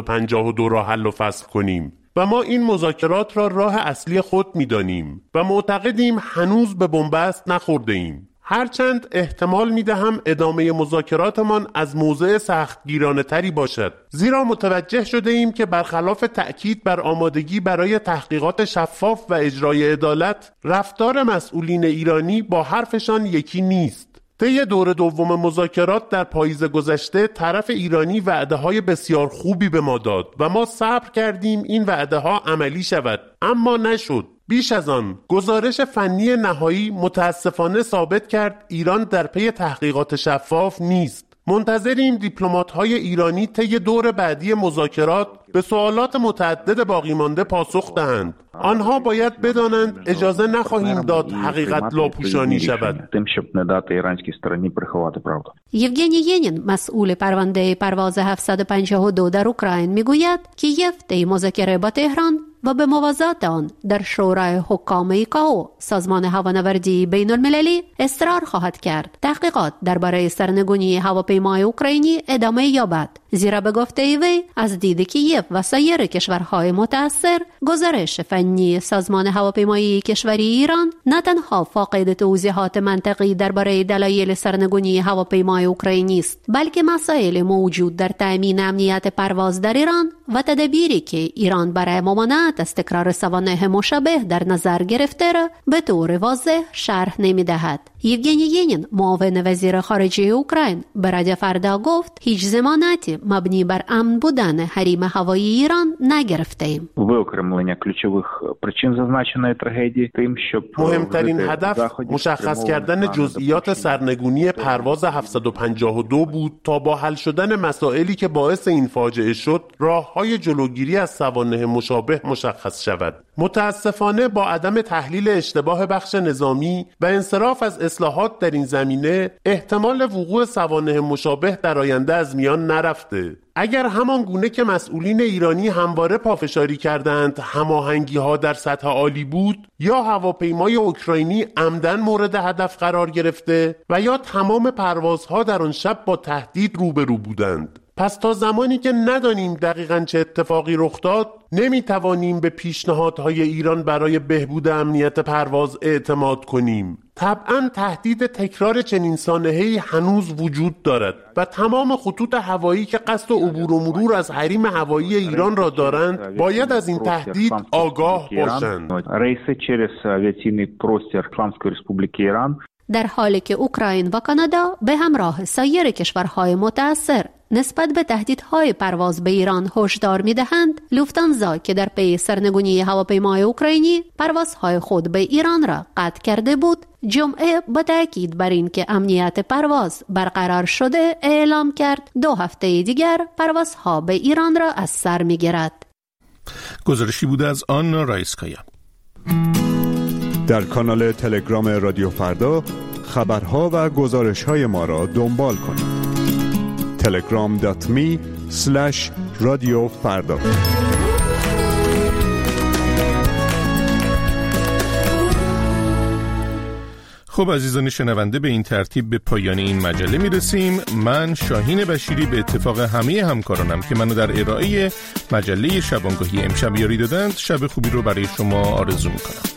752 را حل و فصل کنیم و ما این مذاکرات را راه اصلی خود می‌دانیم و معتقدیم هنوز به بنبست نخورده‌ایم. هرچند احتمال می‌دهم ادامه مذاکراتمان از موضع سختگیرانه تری باشد، زیرا متوجه شده ایم که برخلاف تأکید بر آمادگی برای تحقیقات شفاف و اجرای عدالت، رفتار مسئولین ایرانی با حرفشان یکی نیست. طی دور دوم مذاکرات در پاییز گذشته طرف ایرانی وعده‌های بسیار خوبی به ما داد و ما صبر کردیم این وعده‌ها عملی شود، اما نشد. بیش از آن، گزارش فنی نهایی متاسفانه ثابت کرد ایران در پی تحقیقات شفاف نیست. منتظریم دیپلمات‌های ایرانی طی دور بعدی مذاکرات به سوالات متعدد باقی مانده پاسخ دهند. آنها باید بدانند اجازه نخواهیم داد حقیقت لاپوشانی شود. یوگنی ینین مسئول پرونده پرواز 752 در اوکراین میگوید کیف طی مذاکره با تهران و به موازات آن در شورای حکام ایکائو، سازمان هوانوردی بین المللی، اصرار خواهد کرد تحقیقات درباره سرنگونی هواپیمای اوکراینی ادامه یابد، زیرا به گفته وی از دید کیف و سایر کشورهای متأثر گزارش فنی سازمان هواپیمایی کشوری ایران نه تنها فاقد توضیحات منطقی درباره دلایل سرنگونی هواپیمای اوکراینی است، بلکه مسائل موجود در تامین امنیت پرواز در ایران و تدابیری که ایران برای ممانعت از تکرار سوانح مشابه در نظر گرفته را به طور واضح شرح نمی‌دهد. یوگنی ینین معاون وزیر خارجه اوکراین به رادیو فردا گفت هیچ ضمانتی مبنی بر امن بودن حریم هوایی ایران نگرفتیم. Виокремлення ключових причин зазначеної трагедії тим, щоб مهمترین هدف مشخص کردن جزئیات سرنگونی پرواز 752 بود تا با حل شدن مسائلی که باعث این فاجعه شد راه‌های جلوگیری از سوانح مشابه مشخص شود. متاسفانه با عدم تحلیل اشتباه بخش نظامی و انصراف از اصلاحات در این زمینه احتمال وقوع سوانح مشابه در آینده از میان نرفته. اگر همان گونه که مسئولین ایرانی همواره پافشاری کردند هماهنگی‌ها در سطح عالی بود، یا هواپیمای اوکراینی عمدن مورد هدف قرار گرفته و یا تمام پروازها در آن شب با تهدید روبرو بودند. پس تا زمانی که ندانیم دقیقاً چه اتفاقی رخ داد، نمیتوانیم به پیشنهادهای ایران برای بهبود امنیت پرواز اعتماد کنیم. طبعاً تهدید تکرار چنین سانحه‌ای هنوز وجود دارد و تمام خطوط هوایی که قصد عبور و مرور از حریم هوایی ایران را دارند باید از این تهدید آگاه باشند. در حالی که اوکراین و کانادا به همراه سایر کشورهای متأثر نسبت به تهدیدهای پرواز به ایران هشدار می‌دهند، لوفتانزا که در پی سرنگونی هواپیمای اوکراینی پروازهای خود به ایران را قطع کرده بود، جمعه با تأکید بر این که امنیت پرواز برقرار شده اعلام کرد 2 هفته دیگر پروازها به ایران را از سر می‌گیرد. گزارشی بود از آنا رایسکایا. در کانال تلگرام رادیو فردا خبرها و گزارش‌های ما را دنبال کنید. telegram.me/رادیو فردا. خب عزیزان شنونده، به این ترتیب به پایان این مجله میرسیم. من شاهین بشیری به اتفاق همه همکارانم که منو در ارائه مجله شبانگاهی امشب یاری دادند، شب خوبی رو برای شما آرزو میکنم.